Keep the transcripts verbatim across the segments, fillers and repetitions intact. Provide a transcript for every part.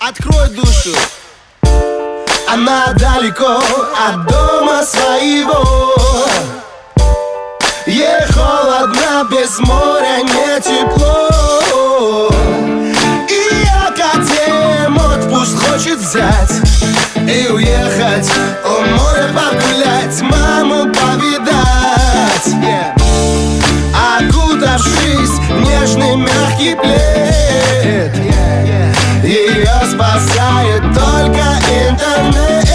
Открой душу. Она далеко от дома своего. Ей холодно, без моря не тепло. И я котем отпуск хочет взять и уехать у моря погулять, маму повидать, yeah. Окутавшись в нежный мягкий плед, yeah, yeah. Ее спасает только интернет.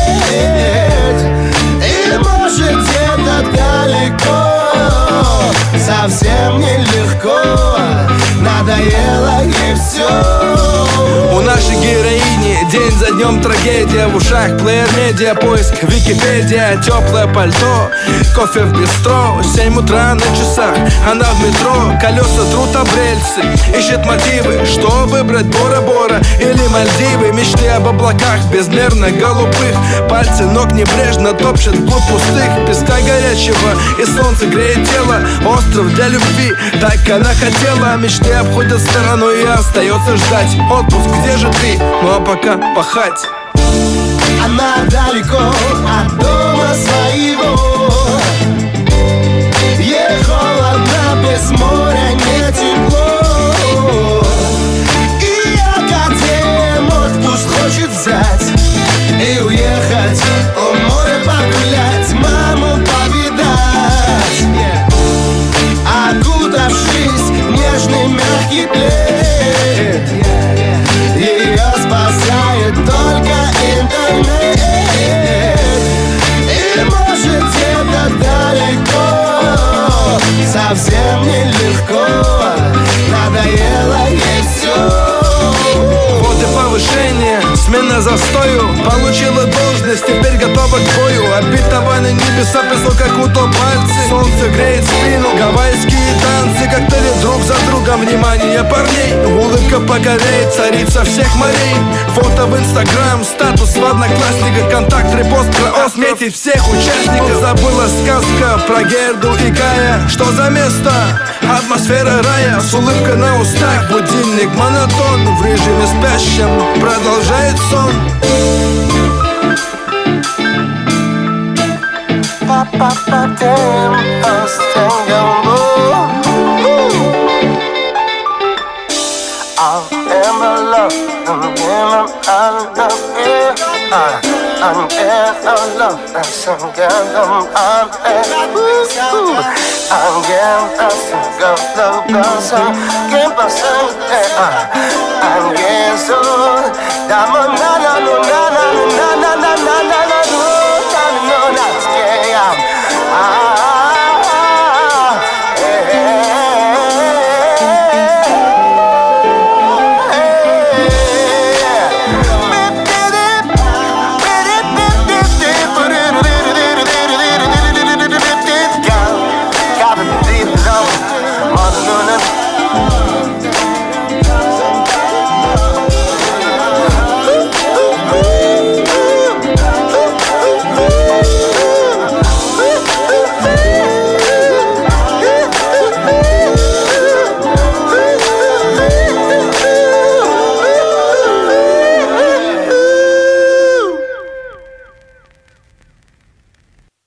И может где-то далеко совсем нелегко надоело ей все. У нашей героини день за днем трагедия. В ушах плеер медиа, поиск Википедия. Теплое пальто, кофе в бистро. Семь утра на часах, она в метро. Колеса трут об рельсы, ищет мотивы. Что выбрать, Бора-Бора или Мальдивы? Мечты об облаках, безмерно голубых. Пальцы ног небрежно топчет вглубь пустых. Песка горячего и солнце греет тело. Остров для любви, так она хотела. Мечты обходят стороной и остается ждать. Отпуск, где же ты? Ну а пока пахать. Она далеко от дома своего. Ей холодно, без моря не тепло. И я котем отпуск хочет взять и уехать у моря погулять, маму повидать, yeah. Окутавшись в нежный мягкий плед, yeah, yeah. Ее спасает только интернет. И может где-то далеко совсем нелегко надоело ей все. Вот и повышение, смена застою. Получила должность, теперь готова к бою. Обетованные небеса, песло как удо пальцы. Солнце греет спину, гавайские танцы. Коктейли друг за другом, внимание парней. Улыбка покоряет царица всех морей. Фото в инстаграм, статус в одноклассниках. Контакт, репост, про отметить всех участников. Забыла сказка про Герду и Кая. Что за место? Атмосфера рая. С улыбкой на устах, будильник монотон. В режиме спящем продолжает сон. Papa tempos tengo. I am a love, I'm a love, yeah. I'm a love, that's a girl, I'm a I'm a single love, I'm a I'm a so, I'm a